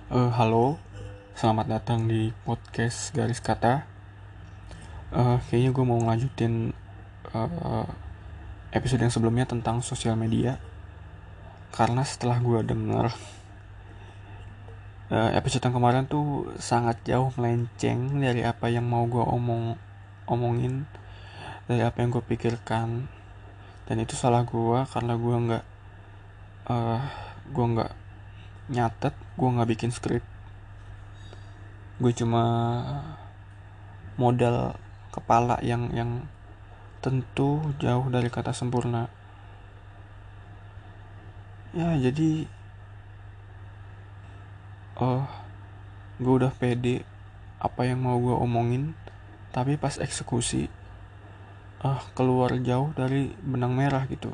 Halo, selamat datang di podcast Garis Kata. Kayaknya gue mau ngelanjutin uh, episode yang sebelumnya tentang sosial media. Karena setelah gue denger episode yang kemarin tuh sangat jauh melenceng dari apa yang mau gue omongin, dari apa yang gue pikirkan. Dan itu salah gue karena uh, gue nggak nyatet, gue nggak bikin skrip. Gue cuma modal kepala yang tentu jauh dari kata sempurna. Ya jadi uh, gue udah pede apa yang mau gue omongin, tapi pas eksekusi keluar jauh dari benang merah gitu.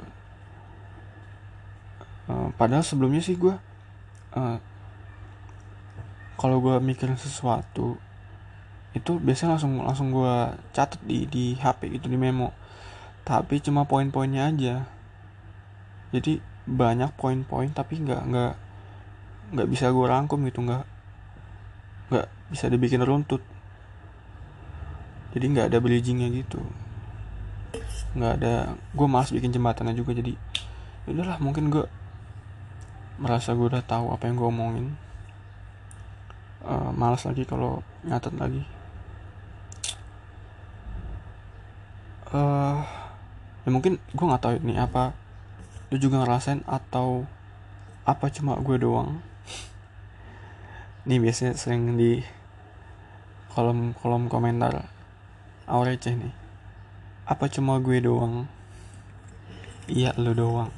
Padahal sebelumnya sih gue uh, kalau gue mikirin sesuatu itu biasanya langsung langsung gue catat di HP gitu, di memo, tapi cuma poin-poinnya aja. Jadi banyak poin-poin tapi nggak bisa gue rangkum gitu, nggak bisa dibikin runtut. Jadi nggak ada bridgingnya gitu, nggak ada. Gue malas bikin jembatannya juga, jadi udahlah, mungkin gue merasa gue udah tahu apa yang gue omongin. Malas lagi kalau nyatet lagi. uh, Ya mungkin gue nggak tahu ini apa lu juga ngerasain atau apa cuma gue doang. Nih biasanya sering di kolom kolom komentar receh nih, apa cuma gue doang? Iya, lu doang.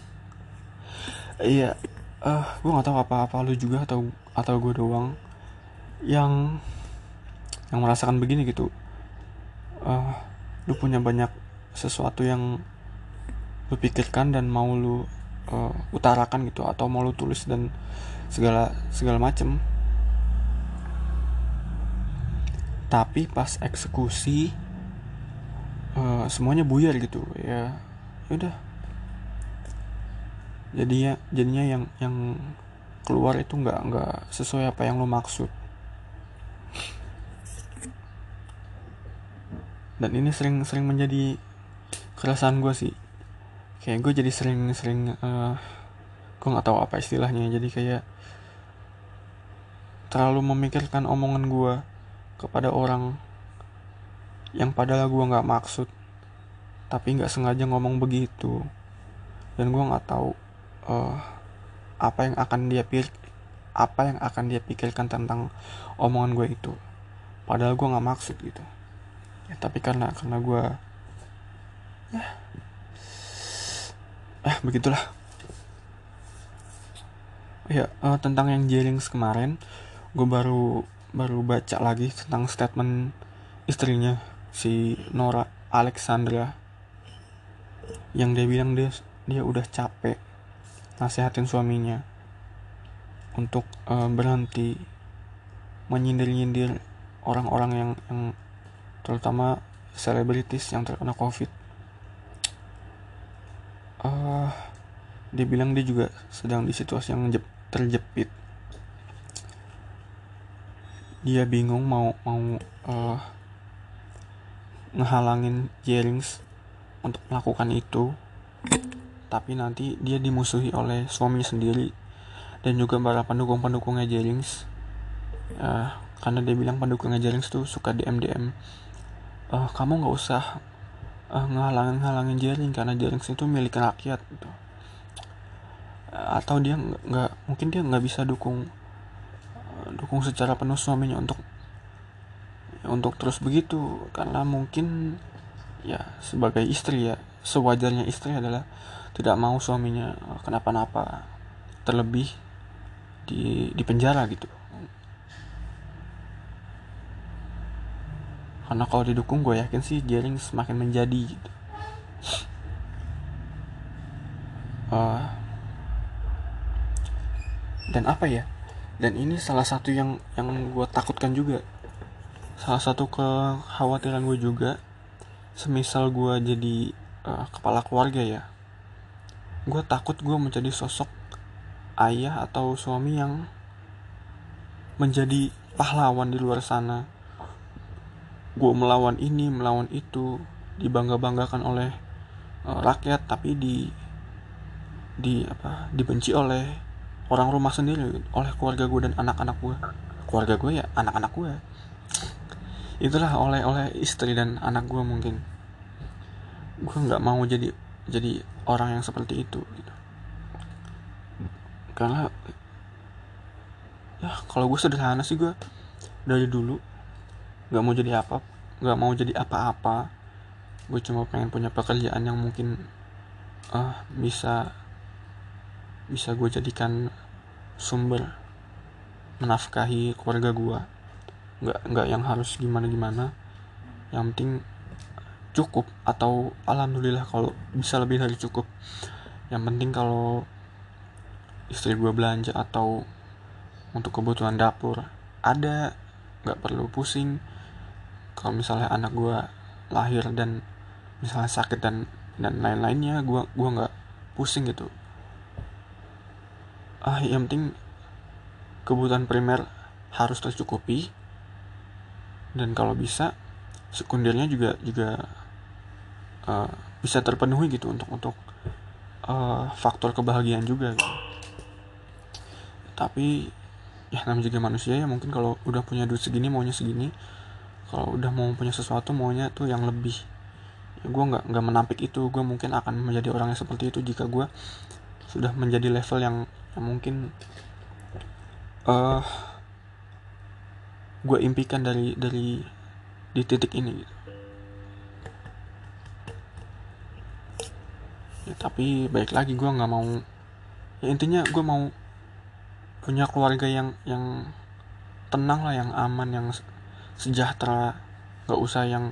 Iya. Gue nggak tahu apa lu juga atau gue doang yang merasakan begini gitu. uh, Lu punya banyak sesuatu yang lu pikirkan dan mau lu utarakan gitu, atau mau lu tulis dan segala segala macem, tapi pas eksekusi semuanya buyar gitu ya. Udah, jadinya yang keluar itu nggak sesuai apa yang lu maksud. Dan ini sering menjadi keresahan gue sih. Kayak gue jadi sering gue nggak tahu apa istilahnya, jadi kayak terlalu memikirkan omongan gue kepada orang yang padahal gue nggak maksud, tapi nggak sengaja ngomong begitu. Dan gue nggak tahu uh, apa yang akan dia pikirkan tentang omongan gue itu, padahal gue nggak maksud gitu ya. Tapi karena gue begitulah ya. Tentang yang Jennings kemarin, gue baru baru baca lagi tentang statement istrinya, si Nora Alexandra, yang dia bilang dia udah capek nasehatin suaminya untuk berhenti menyindir-nyindir orang-orang yang terutama selebritis yang terkena COVID. Dia bilang dia juga sedang di situasi yang terjepit. Dia bingung mau ngehalangin Jennings untuk melakukan itu, tapi nanti dia dimusuhi oleh suaminya sendiri dan juga para pendukung-pendukungnya Jennings. Karena dia bilang pendukungnya Jennings tuh suka DM, kamu nggak usah ngehalangin Jennings karena Jennings itu milik rakyat gitu. Atau dia nggak, mungkin dia nggak bisa dukung secara penuh suaminya untuk terus begitu, karena mungkin ya sebagai istri, ya sewajarnya istri adalah tidak mau suaminya kenapa-napa, terlebih di penjara gitu. Karena kalau didukung, gue yakin sih Jering semakin menjadi gitu. Dan apa ya, dan ini salah satu yang gue takutkan juga, salah satu kekhawatiran gue juga. Semisal gue jadi kepala keluarga ya, gue takut gue menjadi sosok ayah atau suami yang menjadi pahlawan di luar sana. Gue melawan ini, melawan itu, dibangga-banggakan oleh rakyat, tapi dibenci oleh orang rumah sendiri, oleh keluarga gue dan anak-anak gue. Keluarga gue ya anak-anak gue. Itulah oleh istri dan anak gue mungkin. Gue nggak mau jadi orang yang seperti itu gitu. Karena ya kalau gue sederhana sih, gue dari dulu nggak mau jadi apa-apa. Gue cuma pengen punya pekerjaan yang mungkin bisa gue jadikan sumber menafkahi keluarga gue. Nggak yang harus gimana, yang penting cukup, atau alhamdulillah kalau bisa lebih dari cukup. Yang penting kalau istri gue belanja atau untuk kebutuhan dapur ada, nggak perlu pusing. Kalau misalnya anak gue lahir dan misalnya sakit dan lain-lainnya, gue nggak pusing gitu. Yang penting kebutuhan primer harus tercukupi, dan kalau bisa sekundernya juga bisa terpenuhi gitu untuk faktor kebahagiaan juga gitu. Tapi ya namanya juga manusia ya, mungkin kalau udah punya duit segini maunya segini, kalau udah mau punya sesuatu maunya tuh yang lebih. Ya, gue nggak menampik itu. Gue mungkin akan menjadi orang yang seperti itu jika gue sudah menjadi level yang mungkin gue impikan dari di titik ini gitu. Ya, tapi baik lagi gue nggak mau. Ya intinya gue mau punya keluarga yang tenang lah, yang aman, yang sejahtera. Nggak usah yang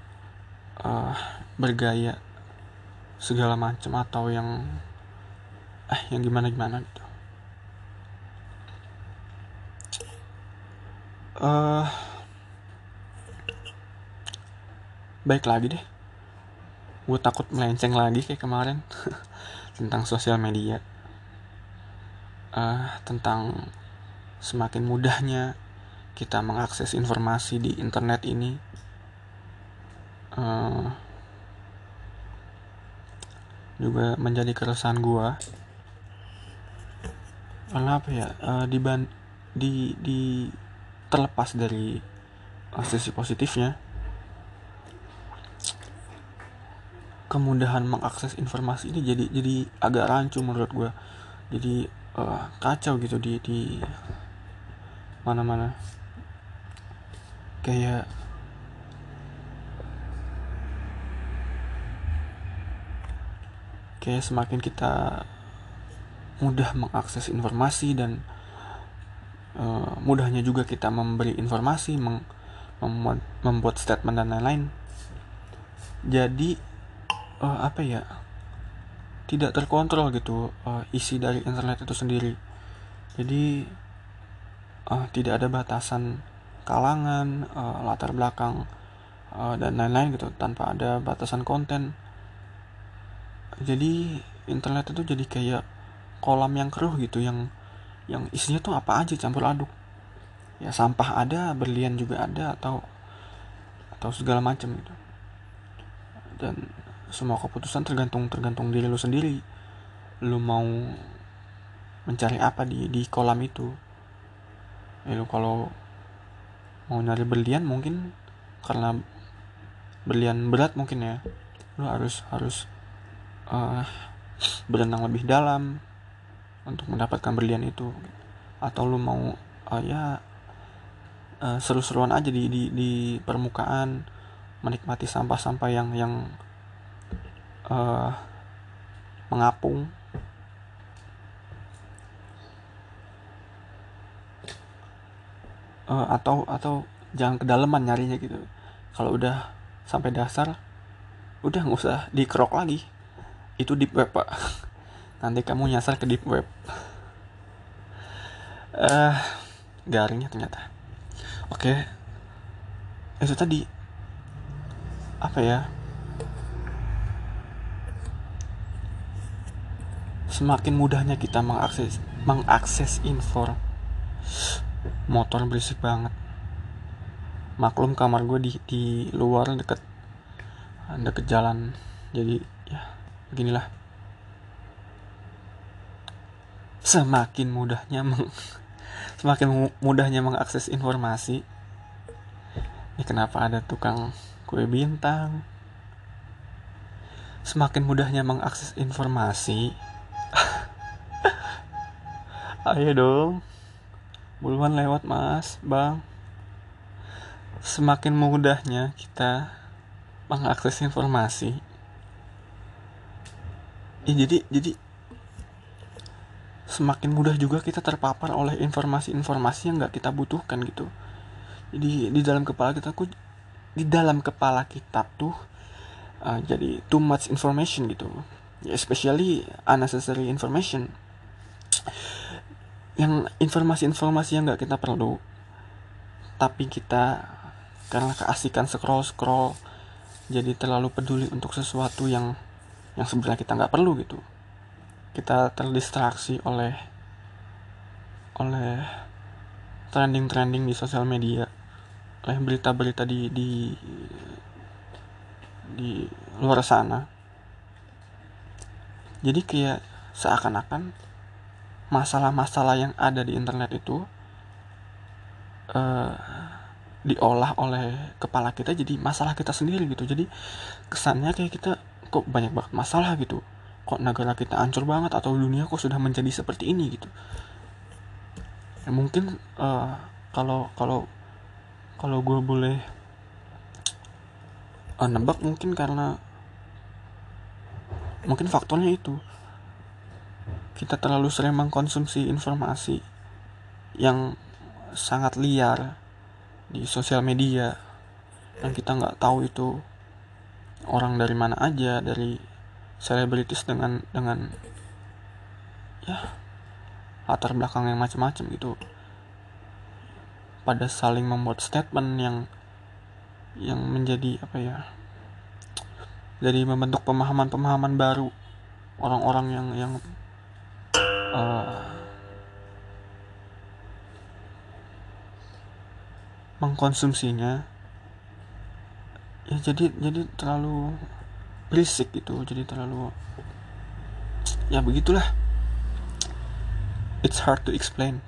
bergaya segala macam, atau yang gimana gitu. Baik lagi deh, gue takut melenceng lagi kayak kemarin tentang sosial media, tentang semakin mudahnya kita mengakses informasi di internet ini. Juga menjadi keresahan gue. Karena apa ya, di terlepas dari sisi positifnya, kemudahan mengakses informasi ini jadi agak rancu menurut gue. Jadi kacau gitu di mana-mana. Kayak semakin kita mudah mengakses informasi dan mudahnya juga kita memberi informasi, membuat statement dan lain-lain, jadi tidak terkontrol gitu isi dari internet itu sendiri. Jadi tidak ada batasan kalangan, latar belakang, dan lain-lain gitu, tanpa ada batasan konten. Jadi internet itu jadi kayak kolam yang keruh gitu, yang isinya tuh apa aja campur aduk. Ya sampah ada, berlian juga ada, atau segala macam gitu. Dan semua keputusan tergantung diri lu sendiri. Lu mau mencari apa di kolam itu. Ya lu kalau mau nyari berlian, mungkin karena berlian berat mungkin ya, lu harus berenang lebih dalam untuk mendapatkan berlian itu. Atau lu mau seru-seruan aja di permukaan, menikmati sampah-sampah yang mengapung. Atau jangan kedalaman nyarinya gitu. Kalau udah sampai dasar, udah nggak usah dikerok lagi. Itu deep web, pak. Nanti kamu nyasar ke deep web. Garingnya ternyata. Oke. Itu tadi apa ya? Semakin mudahnya kita mengakses motor berisik banget. Maklum kamar gue di luar deket jalan, jadi ya beginilah. Semakin mudahnya mengakses informasi. Ini kenapa ada tukang kue bintang? Semakin mudahnya mengakses informasi. Ayo dong, buruan lewat mas, bang. Semakin mudahnya kita mengakses informasi. Ya jadi semakin mudah juga kita terpapar oleh informasi-informasi yang nggak kita butuhkan gitu. Jadi di dalam kepala kita tuh jadi too much information gitu, especially unnecessary information, yang informasi-informasi yang nggak kita perlu, tapi kita karena keasikan scroll jadi terlalu peduli untuk sesuatu yang sebenarnya kita nggak perlu gitu. Kita terdistraksi oleh trending di sosial media, oleh berita-berita di luar sana. Jadi kayak seakan-akan masalah-masalah yang ada di internet itu diolah oleh kepala kita jadi masalah kita sendiri gitu. Jadi kesannya kayak kita kok banyak banget masalah gitu, kok negara kita hancur banget, atau dunia kok sudah menjadi seperti ini gitu. Ya mungkin kalau gue boleh nebak, mungkin faktornya itu kita terlalu sering mengkonsumsi informasi yang sangat liar di sosial media, yang kita nggak tahu itu orang dari mana aja, dari selebritis dengan ya latar belakang yang macam-macam gitu, pada saling membuat statement yang menjadi jadi membentuk pemahaman baru orang-orang yang mengkonsumsinya. Ya jadi terlalu berisik gitu, jadi terlalu, ya begitulah. It's hard to explain.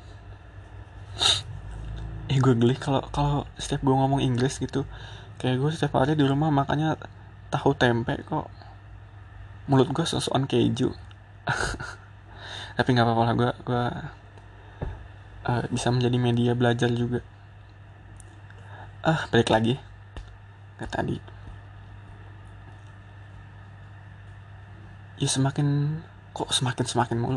Gue geli kalau setiap gue ngomong Inggris gitu. Kayak gue setiap hari di rumah makanya tahu tempe, kok mulut gue sosokan keju. Tapi nggak apa-apa lah, gue bisa menjadi media belajar juga. Balik lagi ke tadi. Ya semakin mulu.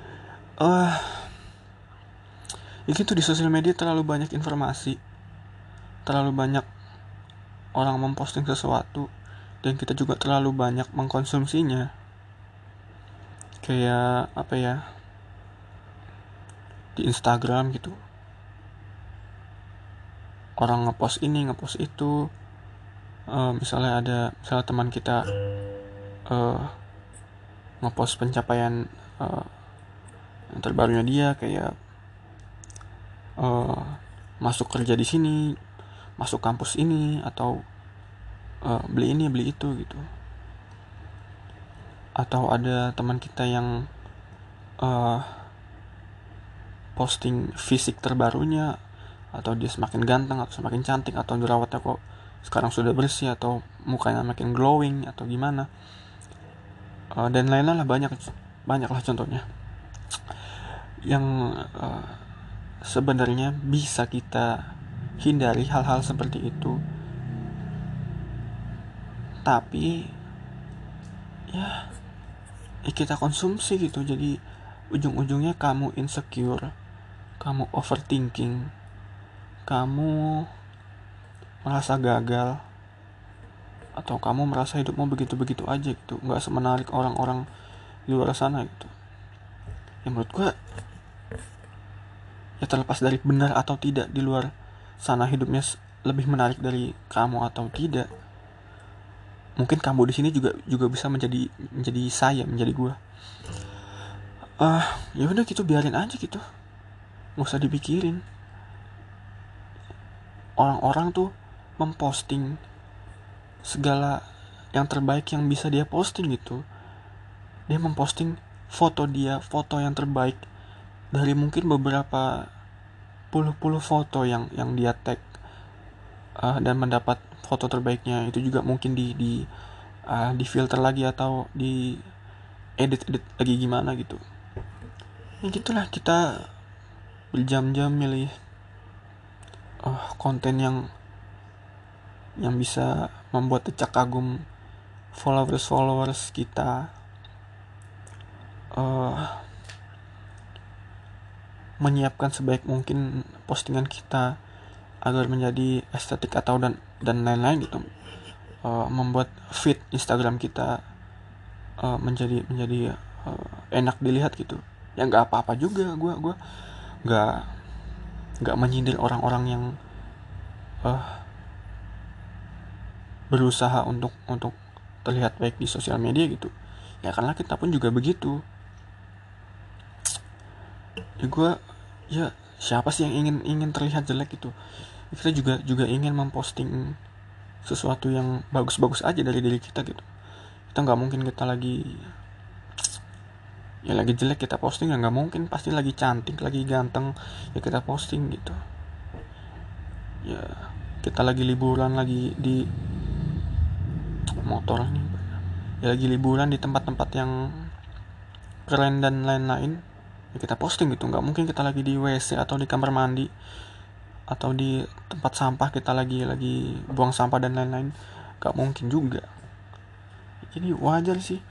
Ya gitu, di sosial media terlalu banyak informasi, terlalu banyak orang memposting sesuatu, dan kita juga terlalu banyak mengkonsumsinya. Kayak di Instagram gitu, orang ngepost ini ngepost itu. Misalnya teman kita ngepost pencapaian yang terbarunya dia, kayak masuk kerja di sini, masuk kampus ini, atau beli ini beli itu gitu. Atau ada teman kita yang posting fisik terbarunya, atau dia semakin ganteng atau semakin cantik, atau jerawatnya kok sekarang sudah bersih, atau mukanya makin glowing, atau gimana, dan lain-lain lah, banyak lah contohnya yang sebenarnya bisa kita hindari hal-hal seperti itu, tapi ya kita konsumsi gitu. Jadi ujung-ujungnya kamu insecure, kamu overthinking, kamu merasa gagal, atau kamu merasa hidupmu begitu-begitu aja gitu, nggak semenarik orang-orang di luar sana gitu. Ya menurut gue, ya terlepas dari benar atau tidak di luar sana hidupnya lebih menarik dari kamu atau tidak, mungkin kamu di sini juga bisa menjadi saya, menjadi gue. Ya udah gitu, biarin aja gitu, nggak usah dipikirin. orang-orang tuh memposting segala yang terbaik yang bisa dia posting gitu. Dia memposting foto dia, foto yang terbaik dari mungkin beberapa puluh foto yang dia tag, dan mendapat foto terbaiknya itu juga mungkin di filter lagi atau di edit lagi gimana gitu. Ya gitulah, kita berjam-jam milih konten yang bisa membuat decak kagum followers kita, menyiapkan sebaik mungkin postingan kita agar menjadi estetik atau dan lain-lain gitu, membuat feed Instagram kita menjadi enak dilihat gitu. Ya nggak apa-apa juga, gue nggak menyindir orang-orang yang berusaha untuk terlihat baik di sosial media gitu. Ya karena kita pun juga begitu. Ya gue, ya siapa sih yang ingin terlihat jelek gitu. Kita juga ingin memposting sesuatu yang bagus-bagus aja dari diri kita gitu. Kita nggak mungkin kita lagi jelek kita posting, ya nggak mungkin. Pasti lagi cantik, lagi ganteng ya kita posting gitu. Ya kita lagi liburan, lagi di motor nih ya, lagi liburan di tempat-tempat yang keren dan lain-lain ya kita posting gitu. Nggak mungkin kita lagi di WC atau di kamar mandi atau di tempat sampah kita lagi buang sampah dan lain-lain. Nggak mungkin juga. Jadi wajar sih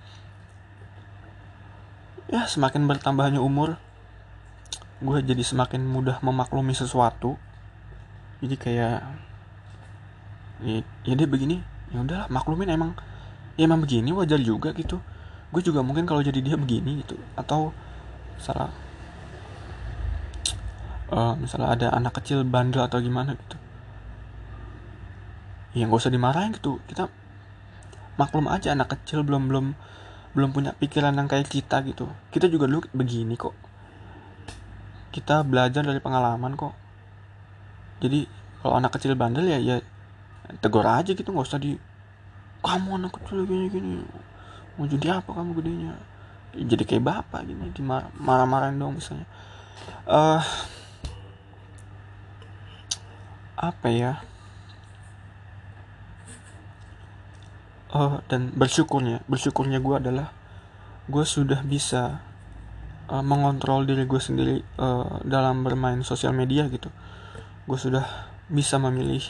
ya, semakin bertambahnya umur gue jadi semakin mudah memaklumi sesuatu. Jadi kayak ya dia begini, ya udahlah maklumin, emang begini, wajar juga gitu. Gue juga mungkin kalau jadi dia begini gitu. Atau misalnya ada anak kecil bandel atau gimana gitu, ya nggak usah dimarahin gitu. Kita maklum aja, anak kecil belum punya pikiran yang kayak kita gitu. Kita juga dulu begini kok, kita belajar dari pengalaman kok. Jadi kalau anak kecil bandel ya tegur aja gitu, nggak usah kamu anak kecil gini mau jadi apa kamu gedenya. Jadi kayak bapak gini, marah-marahin dong misalnya. Apa ya, dan bersyukurnya gue adalah gue sudah bisa mengontrol diri gue sendiri dalam bermain sosial media gitu. Gue sudah bisa memilih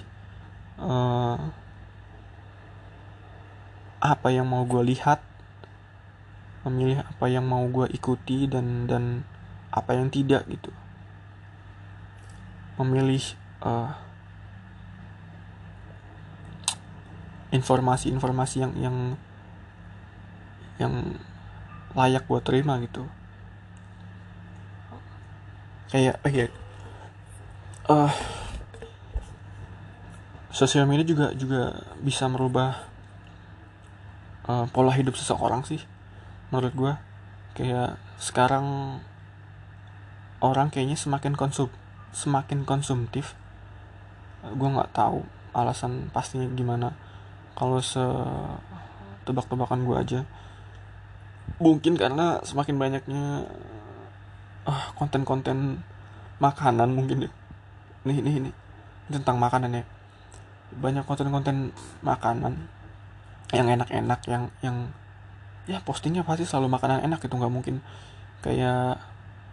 apa yang mau gue lihat, memilih apa yang mau gue ikuti dan apa yang tidak gitu. Memilih informasi-informasi yang layak gue terima gitu. Kayak sosial media juga bisa merubah pola hidup seseorang sih menurut gue. Kayak sekarang orang kayaknya semakin konsumtif. Gue nggak tahu alasan pastinya gimana. Kalau tebak-tebakan gue aja, mungkin karena semakin banyaknya konten-konten makanan mungkin ya. Ini tentang makanan ya. Banyak konten-konten makanan yang enak-enak, yang ya postingnya pasti selalu makanan enak gitu. Nggak mungkin kayak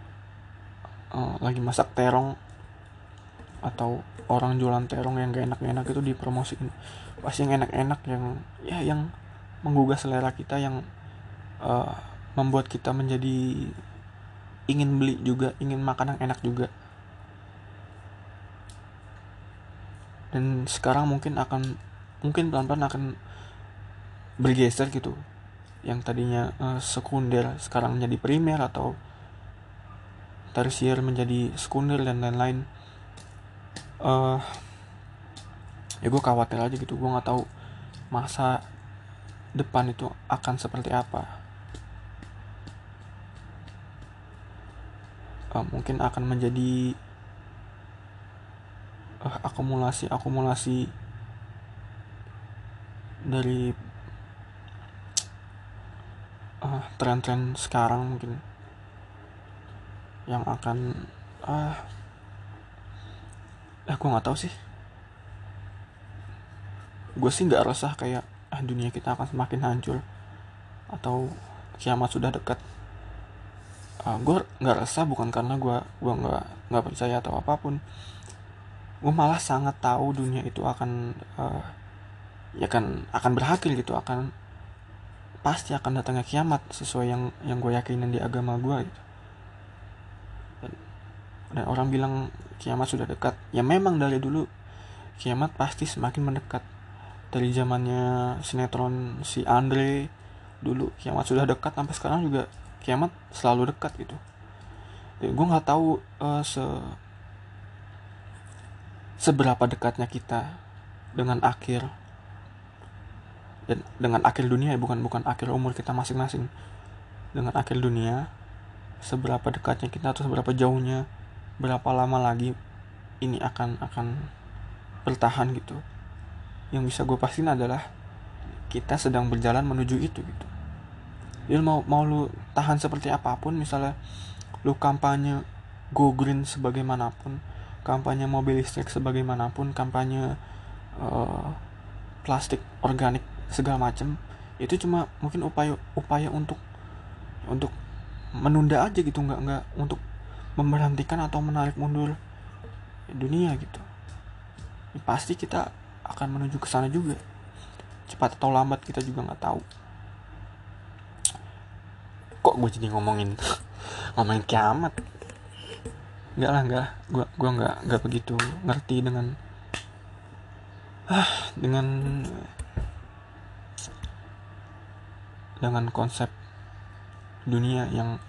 lagi masak terong atau orang jualan terong yang gak enak-enak itu dipromosiin. Pasti yang enak-enak, yang menggugah selera kita, yang membuat kita menjadi ingin beli juga, ingin makan yang enak juga. Dan sekarang mungkin pelan-pelan akan bergeser gitu. Yang tadinya sekunder sekarang menjadi primer, atau tersier menjadi sekunder dan lain-lain. Ya gue khawatir aja gitu. Gue nggak tahu masa depan itu akan seperti apa. Mungkin akan menjadi akumulasi dari tren-tren sekarang mungkin yang akan gue nggak tahu sih. Gue sih nggak resah kayak dunia kita akan semakin hancur atau kiamat sudah dekat. Gue nggak resah bukan karena gue nggak percaya atau apapun. Gue malah sangat tahu dunia itu akan akan berakhir gitu, pasti akan datangnya kiamat sesuai yang gue yakinin di agama gue gitu. Dan orang bilang kiamat sudah dekat, ya memang dari dulu kiamat pasti semakin mendekat. Dari zamannya sinetron si Andre dulu kiamat sudah dekat, sampai sekarang juga kiamat selalu dekat gitu. Dan gue nggak tahu seberapa dekatnya kita dengan akhir, dan dengan akhir dunia ya, bukan akhir umur kita masing-masing. Dengan akhir dunia, seberapa dekatnya kita atau seberapa jauhnya, berapa lama lagi ini akan bertahan gitu. Yang bisa gue pastiin adalah kita sedang berjalan menuju itu gitu. Jadi mau lu tahan seperti apapun, misalnya lu kampanye go green sebagaimanapun, kampanye mobil listrik sebagaimanapun, kampanye plastik organik segala macam, itu cuma mungkin upaya untuk menunda aja gitu, nggak untuk memberhentikan atau menarik mundur dunia gitu. Pasti kita akan menuju ke sana juga, cepat atau lambat kita juga nggak tahu. Kok gue jadi ngomongin kiamat? Enggak, gue nggak begitu ngerti dengan konsep dunia yang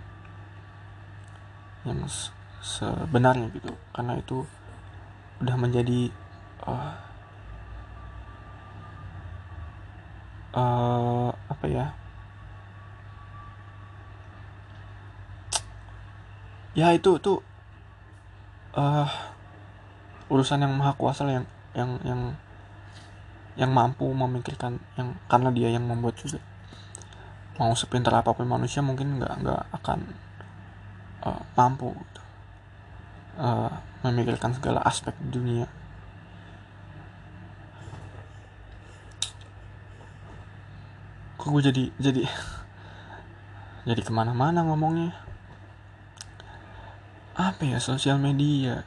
sebenarnya gitu, karena itu udah menjadi apa ya itu tuh urusan yang maha kuasa yang mampu memikirkan, yang karena dia yang membuat juga. Mau sepintar apapun manusia mungkin nggak akan mampu gitu, memikirkan segala aspek dunia. Kok gue jadi kemana-mana ngomongnya. Apa ya, sosial media.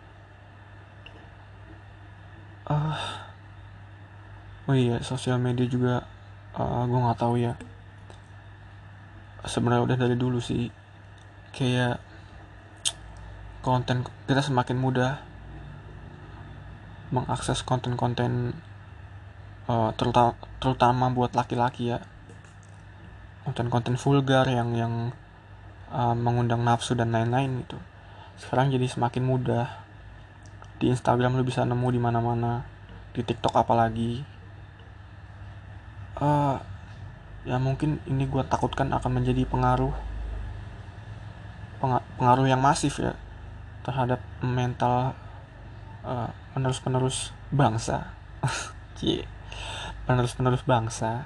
Oh iya, sosial media juga gue nggak tahu ya. Sebenarnya udah dari dulu sih, kayak konten kita semakin mudah mengakses konten-konten terutama buat laki-laki ya, konten-konten vulgar yang mengundang nafsu dan lain-lain gitu. Sekarang jadi semakin mudah. Di Instagram lu bisa nemu di mana-mana, di TikTok apalagi. Ya mungkin ini gue takutkan akan menjadi pengaruh yang masif ya terhadap mental penerus bangsa. penerus bangsa.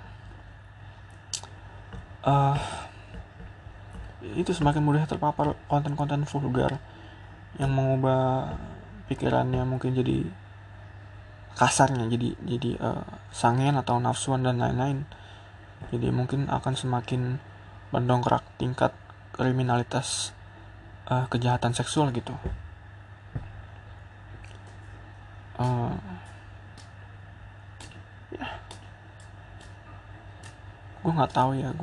Itu semakin mudah terpapar konten-konten vulgar yang mengubah pikirannya, mungkin jadi kasarnya, jadi sangean atau nafsuan dan lain-lain. Jadi mungkin akan semakin mendongkrak tingkat kriminalitas kejahatan seksual gitu. Ya, gue nggak tahu ya,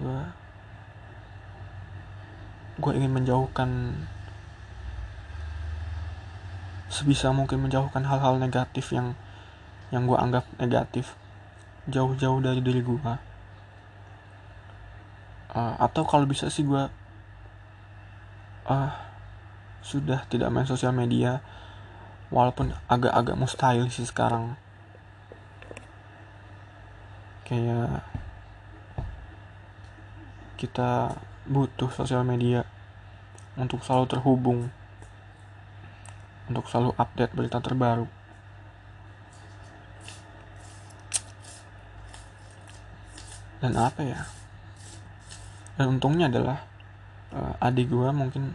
gue ingin menjauhkan sebisa mungkin, menjauhkan hal-hal negatif yang gue anggap negatif jauh-jauh dari diri gue. Atau kalau bisa sih gue sudah tidak main sosial media, walaupun agak-agak mustahil sih sekarang. Kayak kita butuh sosial media untuk selalu terhubung. untuk selalu update berita terbaru. Dan apa ya, dan untungnya adalah adik gue mungkin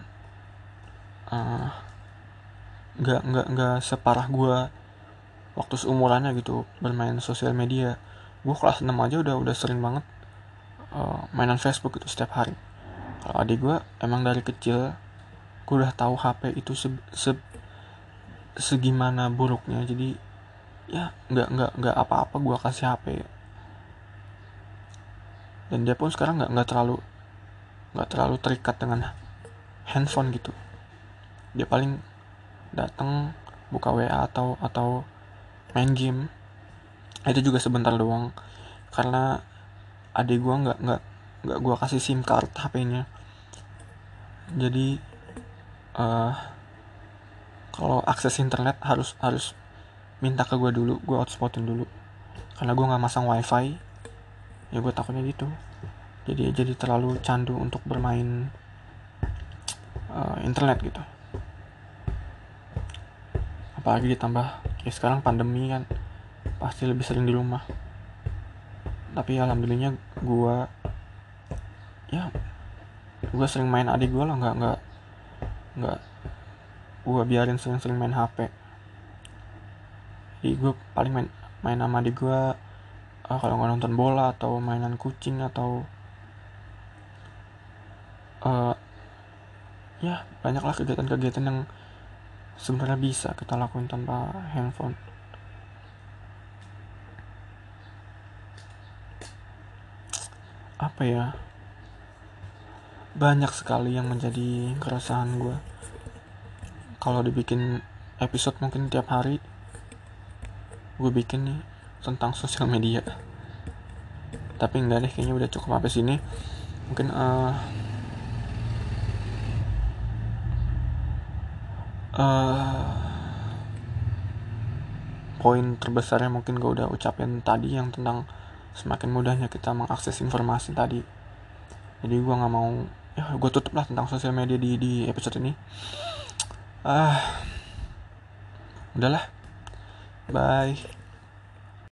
nggak separah gue waktu seumurannya gitu bermain sosial media. Gue kelas 6 aja udah sering banget mainan Facebook itu setiap hari. Kalau adik gue emang dari kecil gue udah tahu HP itu segimana buruknya, jadi ya nggak apa-apa gue kasih HP. Dan dia pun sekarang nggak terlalu terikat dengan handphone gitu. Dia paling datang buka WA atau main game, itu juga sebentar doang, karena adik gue nggak gue kasih SIM card HP-nya. Jadi kalau akses internet harus minta ke gue dulu, gue hotspotin dulu, karena gue nggak masang wifi. Ya gue takutnya gitu, jadi terlalu candu untuk bermain internet gitu. Apalagi ditambah ya sekarang pandemi kan, pasti lebih sering di rumah. Tapi alhamdulillahnya gue sering main adik gue lah, nggak gue biarin sering main HP. Jadi gue paling main sama adik gue kalau nggak nonton bola atau mainan kucing atau ya banyaklah kegiatan-kegiatan yang sebenarnya bisa kita lakuin tanpa handphone. Apa ya, banyak sekali yang menjadi keresahan gue. Kalau dibikin episode mungkin tiap hari gue bikin nih tentang sosial media. Tapi enggak deh, kayaknya udah cukup sampai sini. Mungkin poin terbesarnya mungkin gue udah ucapin tadi, yang tentang semakin mudahnya kita mengakses informasi tadi. Jadi gue nggak mau, ya gue tutup lah tentang sosial media di episode ini. Udahlah, bye.